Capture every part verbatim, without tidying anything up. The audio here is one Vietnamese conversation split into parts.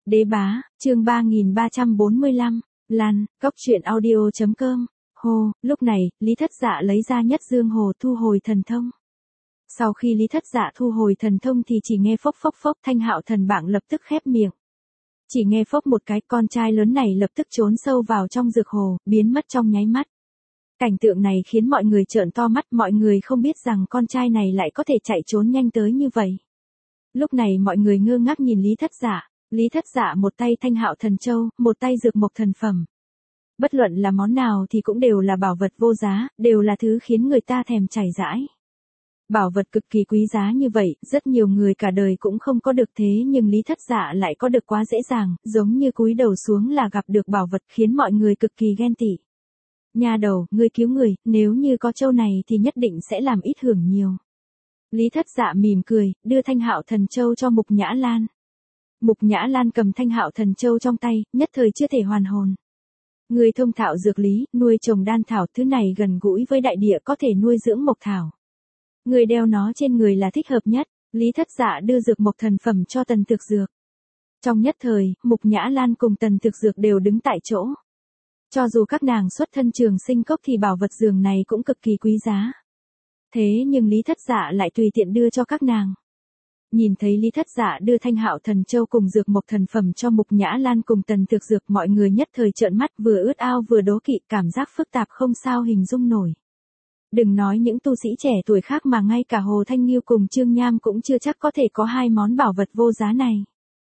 Đế bá, chương ba nghìn ba trăm bốn mươi lăm, Lan, cốc truyện audio chấm com. Hồ, lúc này, Lý Thất Dạ lấy ra Nhất Dương Hồ thu hồi thần thông. Sau khi Lý Thất Dạ thu hồi thần thông thì chỉ nghe phốc phốc phốc, Thanh Hạo Thần Bảng lập tức khép miệng. Chỉ nghe phốc một cái, con trai lớn này lập tức trốn sâu vào trong dược hồ, biến mất trong nháy mắt. Cảnh tượng này khiến mọi người trợn to mắt, mọi người không biết rằng con trai này lại có thể chạy trốn nhanh tới như vậy. Lúc này mọi người ngơ ngác nhìn Lý Thất Dạ. Lý Thất Dạ một tay Thanh Hạo Thần Châu, một tay Dược Mộc Thần Phẩm. Bất luận là món nào thì cũng đều là bảo vật vô giá, đều là thứ khiến người ta thèm chảy rãi. Bảo vật cực kỳ quý giá như vậy, rất nhiều người cả đời cũng không có được, thế nhưng Lý Thất Dạ lại có được quá dễ dàng, giống như cúi đầu xuống là gặp được bảo vật, khiến mọi người cực kỳ ghen tị. Nha đầu, ngươi cứu người, nếu như có châu này thì nhất định sẽ làm ít hưởng nhiều. Lý Thất Dạ mỉm cười, đưa Thanh Hạo Thần Châu cho Mục Nhã Lan. Mục Nhã Lan cầm Thanh Hạo Thần Châu trong tay, nhất thời chưa thể hoàn hồn. Người thông thạo dược lý, nuôi trồng đan thảo, thứ này gần gũi với đại địa, có thể nuôi dưỡng mộc thảo. Người đeo nó trên người là thích hợp nhất. Lý Thất Dạ đưa Dược Mộc Thần Phẩm cho Tần Thực Dược. Trong nhất thời, Mục Nhã Lan cùng Tần Thực Dược đều đứng tại chỗ. Cho dù các nàng xuất thân Trường Sinh Cốc thì bảo vật giường này cũng cực kỳ quý giá. Thế nhưng Lý Thất Dạ lại tùy tiện đưa cho các nàng. Nhìn thấy Lý Thất Dạ đưa Thanh Hạo Thần Châu cùng Dược Mộc Thần Phẩm cho Mục Nhã Lan cùng Tần Thực Dược, mọi người nhất thời trợn mắt, vừa ướt ao vừa đố kỵ, cảm giác phức tạp không sao hình dung nổi. Đừng nói những tu sĩ trẻ tuổi khác mà ngay cả Hồ Thanh Nghiêu cùng Trương Nham cũng chưa chắc có thể có hai món bảo vật vô giá này.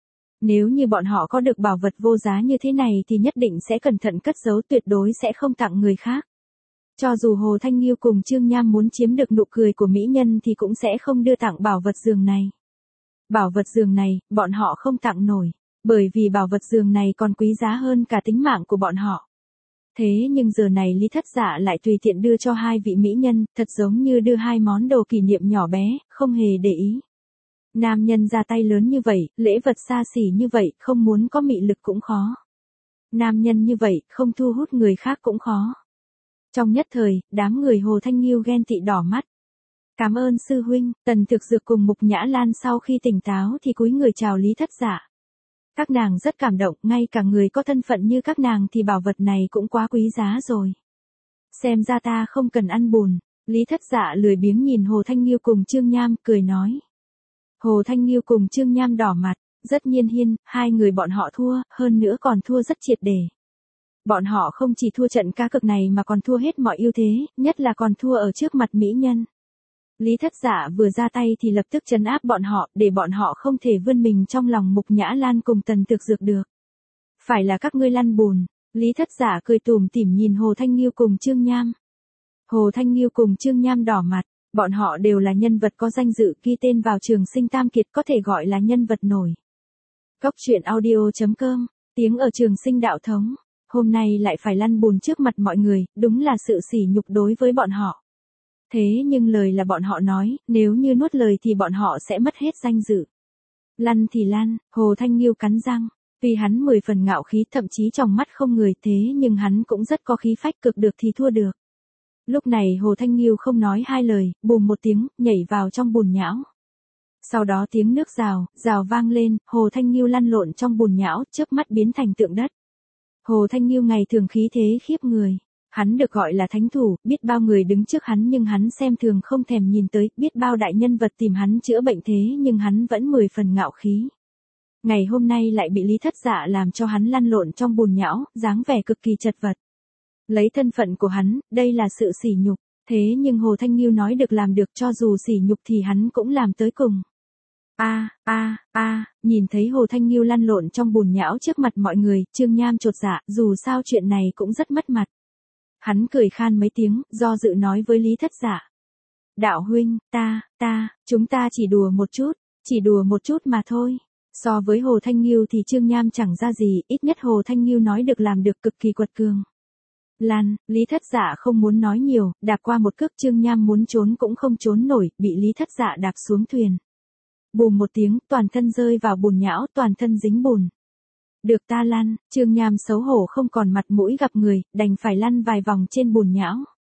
Nếu như bọn họ có được bảo vật vô giá như thế này thì nhất định sẽ cẩn thận cất giấu, tuyệt đối sẽ không tặng người khác. Cho dù Hồ Thanh Nghiêu cùng Trương Nham muốn chiếm được nụ cười của mỹ nhân thì cũng sẽ không đưa tặng bảo vật giường này. Bảo vật giường này, bọn họ không tặng nổi, bởi vì bảo vật giường này còn quý giá hơn cả tính mạng của bọn họ. Thế nhưng giờ này Lý Thất Dạ lại tùy tiện đưa cho hai vị mỹ nhân, thật giống như đưa hai món đồ kỷ niệm nhỏ bé, không hề để ý. Nam nhân ra tay lớn như vậy, lễ vật xa xỉ như vậy, không muốn có mị lực cũng khó. Nam nhân như vậy, không thu hút người khác cũng khó. Trong nhất thời, đám người Hồ Thanh Nghiêu ghen tị đỏ mắt. Cảm ơn sư huynh. Tần Thực Dược cùng Mục Nhã Lan sau khi tỉnh táo thì cúi người chào Lý Thất Dạ. Các nàng rất cảm động, ngay cả người có thân phận như các nàng thì bảo vật này cũng quá quý giá rồi. Xem ra ta không cần ăn bùn. Lý Thất Dạ lười biếng nhìn Hồ Thanh Nghiêu cùng Trương Nham, cười nói. Hồ Thanh Nghiêu cùng Trương Nham đỏ mặt, rất nhiên hiên, hai người bọn họ thua, hơn nữa còn thua rất triệt để. Bọn họ không chỉ thua trận cá cược này mà còn thua hết mọi ưu thế, nhất là còn thua ở trước mặt mỹ nhân. Lý Thất Dạ vừa ra tay thì lập tức trấn áp bọn họ, để bọn họ không thể vươn mình trong lòng Mục Nhã Lan cùng Tần Thực Dược được. Phải là các ngươi lăn bùn. Lý Thất Dạ cười tủm tỉm nhìn Hồ Thanh Nghiêu cùng Trương Nham. Hồ Thanh Nghiêu cùng Trương Nham đỏ mặt, bọn họ đều là nhân vật có danh dự, ghi tên vào Trường Sinh Tam Kiệt, có thể gọi là nhân vật nổi. Cốc truyện audio chấm com, tiếng ở Trường Sinh đạo thống, hôm nay lại phải lăn bùn trước mặt mọi người, đúng là sự sỉ nhục đối với bọn họ. Thế nhưng lời là bọn họ nói, nếu như nuốt lời thì bọn họ sẽ mất hết danh dự. Lăn thì lăn, Hồ Thanh Nghiêu cắn răng, vì hắn mười phần ngạo khí, thậm chí trong mắt không người, thế nhưng hắn cũng rất có khí phách, cực được thì thua được. Lúc này Hồ Thanh Nghiêu không nói hai lời, bùm một tiếng, nhảy vào trong bùn nhão. Sau đó tiếng nước rào, rào vang lên, Hồ Thanh Nghiêu lăn lộn trong bùn nhão, chớp mắt biến thành tượng đất. Hồ Thanh Nghiêu ngày thường khí thế khiếp người. Hắn được gọi là thánh thủ, biết bao người đứng trước hắn nhưng hắn xem thường không thèm nhìn tới, biết bao đại nhân vật tìm hắn chữa bệnh thế nhưng hắn vẫn mười phần ngạo khí. Ngày hôm nay lại bị Lý Thất Dạ làm cho hắn lăn lộn trong bùn nhão, dáng vẻ cực kỳ chật vật. Lấy thân phận của hắn, đây là sự sỉ nhục, thế nhưng Hồ Thanh Nghiêu nói được làm được, cho dù sỉ nhục thì hắn cũng làm tới cùng. A a a, nhìn thấy Hồ Thanh Nghiêu lăn lộn trong bùn nhão trước mặt mọi người, Trương Nham chột dạ, dù sao chuyện này cũng rất mất mặt. Hắn cười khan mấy tiếng, do dự nói với Lý Thất Dạ. Đạo huynh, ta, ta, chúng ta chỉ đùa một chút, chỉ đùa một chút mà thôi. So với Hồ Thanh Nghiêu thì Trương Nham chẳng ra gì, ít nhất Hồ Thanh Nghiêu nói được làm được, cực kỳ quật cường. Lan, Lý Thất Dạ không muốn nói nhiều, đạp qua một cước, Trương Nham muốn trốn cũng không trốn nổi, bị Lý Thất Dạ đạp xuống thuyền. Bùm một tiếng, toàn thân rơi vào bùn nhão, toàn thân dính bùn. Được ta lăn, Trương Nham xấu hổ không còn mặt mũi gặp người, đành phải lăn vài vòng trên bùn nhão.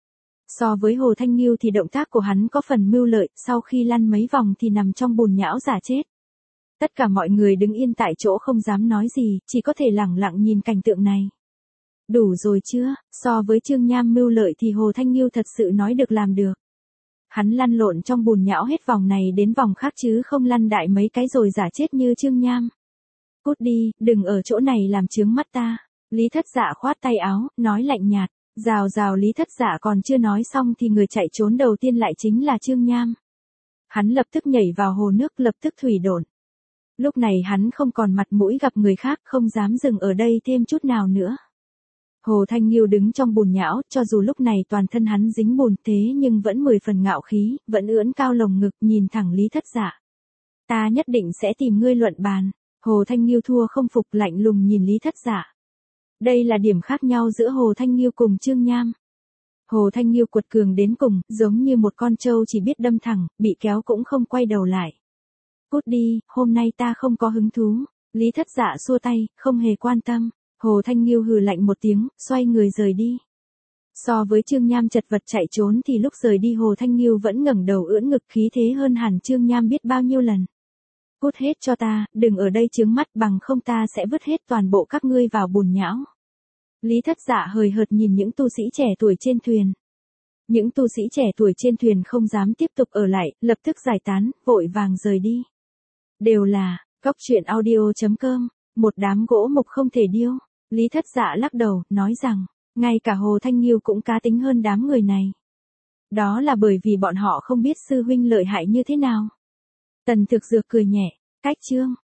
So với Hồ Thanh Nghiêu thì động tác của hắn có phần mưu lợi, sau khi lăn mấy vòng thì nằm trong bùn nhão giả chết. Tất cả mọi người đứng yên tại chỗ không dám nói gì, chỉ có thể lẳng lặng nhìn cảnh tượng này. Đủ rồi chưa, so với Trương Nham mưu lợi thì Hồ Thanh Nghiêu thật sự nói được làm được. Hắn lăn lộn trong bùn nhão hết vòng này đến vòng khác chứ không lăn đại mấy cái rồi giả chết như Trương Nham. Cút đi, đừng ở chỗ này làm chướng mắt ta. Lý Thất Dạ khoát tay áo, nói lạnh nhạt. Rào rào Lý Thất Dạ còn chưa nói xong thì người chạy trốn đầu tiên lại chính là Trương Nham. Hắn lập tức nhảy vào hồ nước, lập tức thủy độn. Lúc này hắn không còn mặt mũi gặp người khác, không dám dừng ở đây thêm chút nào nữa. Hồ Thanh Nghiêu đứng trong bùn nhão, cho dù lúc này toàn thân hắn dính bùn thế nhưng vẫn mười phần ngạo khí, vẫn ưỡn cao lồng ngực nhìn thẳng Lý Thất Dạ. Ta nhất định sẽ tìm ngươi luận bàn. Hồ Thanh Nghiêu thua không phục, lạnh lùng nhìn Lý Thất Dạ. Đây là điểm khác nhau giữa Hồ Thanh Nghiêu cùng Trương Nham. Hồ Thanh Nghiêu quật cường đến cùng, giống như một con trâu chỉ biết đâm thẳng, bị kéo cũng không quay đầu lại. Cút đi, hôm nay ta không có hứng thú. Lý Thất Dạ xua tay, không hề quan tâm. Hồ Thanh Nghiêu hừ lạnh một tiếng, xoay người rời đi. So với Trương Nham chật vật chạy trốn thì lúc rời đi Hồ Thanh Nghiêu vẫn ngẩng đầu ưỡn ngực, khí thế hơn hẳn Trương Nham biết bao nhiêu lần. Cút hết cho ta, đừng ở đây chướng mắt, bằng không ta sẽ vứt hết toàn bộ các ngươi vào bùn nhão. Lý Thất Dạ hời hợt nhìn những tu sĩ trẻ tuổi trên thuyền. Những tu sĩ trẻ tuổi trên thuyền không dám tiếp tục ở lại, lập tức giải tán, vội vàng rời đi. Đều là, cóc truyện audio chấm com, một đám gỗ mục không thể điêu. Lý Thất Dạ lắc đầu, nói rằng, ngay cả Hồ Thanh Nghiêu cũng cá tính hơn đám người này. Đó là bởi vì bọn họ không biết sư huynh lợi hại như thế nào. Tần Thực Dược cười nhẹ, cách chương.